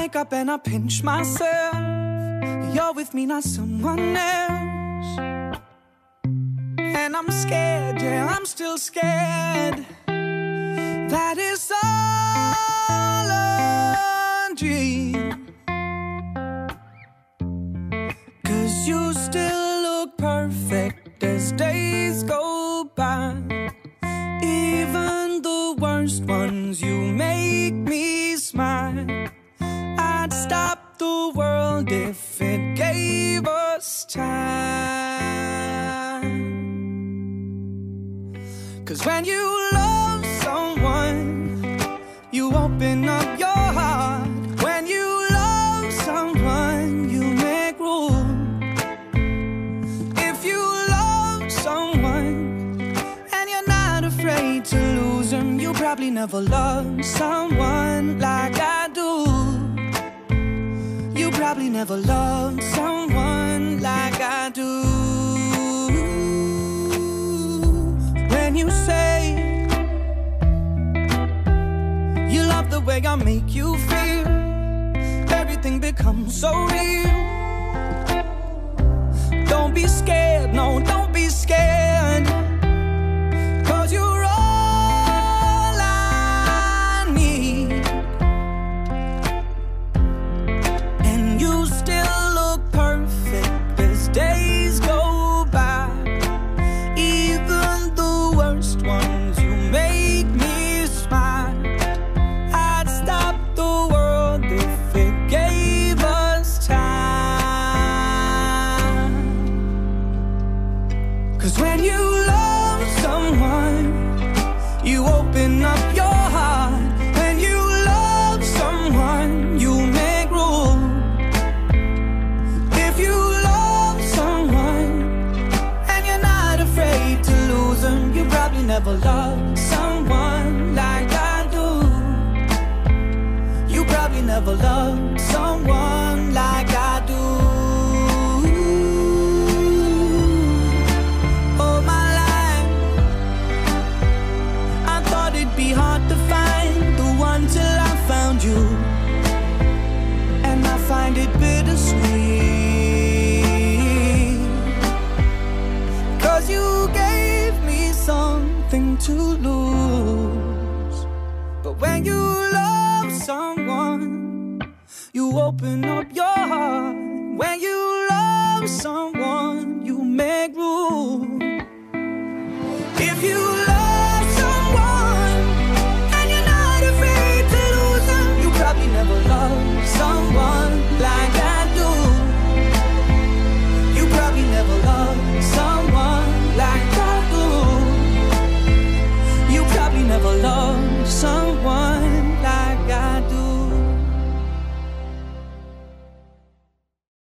wake up and I pinch myself. You're with me, not someone else. And I'm scared, yeah, I'm still scared. That is all a dream. 'Cause you still look perfect as days go by. Even the worst ones, you make me smile. I'd stop the world if it gave us time. 'Cause when you love someone, you open up your heart. When you love someone, you make room. If you love someone and you're not afraid to lose them, you probably never loved someone like I do. You probably never loved someone like I do. When you say you love the way I make you feel, everything becomes so real. Don't be scared, no, don't be scared. 'Cause you're all I need. And you still look perfect as days go by. Even the worst ones, you make me smile. I'd stop the world if it gave us time. 'Cause when you love someone, you open up your heart. When you love someone, you make room. If you love someone and you're not afraid to lose them, you probably never loved someone like I do. You probably never loved someone like I do. All my life I thought it'd be hard to find the one till I found you. And I find it bittersweet. 'Cause you gave me something to lose. But when you love someone, you open up your heart. When you love someone, you make room. If you